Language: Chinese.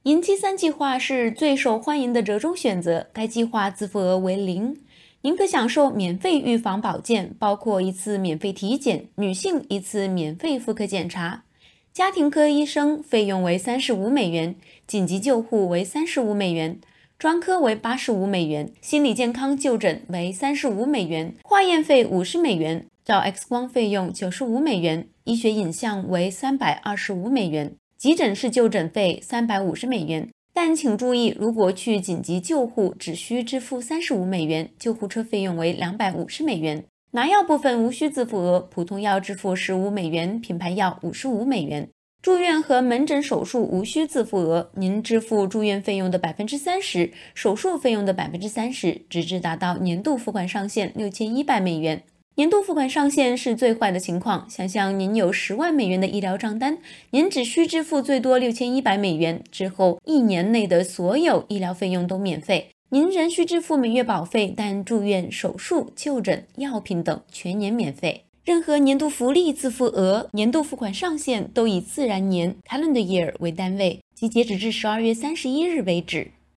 银期3计划是最受欢迎的折中选择，该计划自付额为0。您可享受免费预防保健，包括1次免费体检，女性1次免费妇科检查，家庭科医生费用为35美元，紧急救护为35美元，专科为85美元，心理健康就诊为35美元，化验费50美元，照 X 光费用95美元，医学影像为325美元，急诊室就诊费350美元。但请注意，如果去紧急救护，只需支付35美元，救护车费用为250美元。拿药部分无需自付额，普通药支付15美元，品牌药55美元。住院和门诊手术无需自付额，您支付住院费用的30%，手术费用的30%，直至达到年度付款上限6100美元。年度付款上限是最坏的情况，想象您有10万美元的医疗账单，您只需支付最多6100美元，之后1年内的所有医疗费用都免费。您仍需支付每月保费，但住院、手术、就诊、药品等全年免费。任何年度福利自付额、年度付款上限都以自然年 （calendar year） 为单位，即截止至12月31日为止。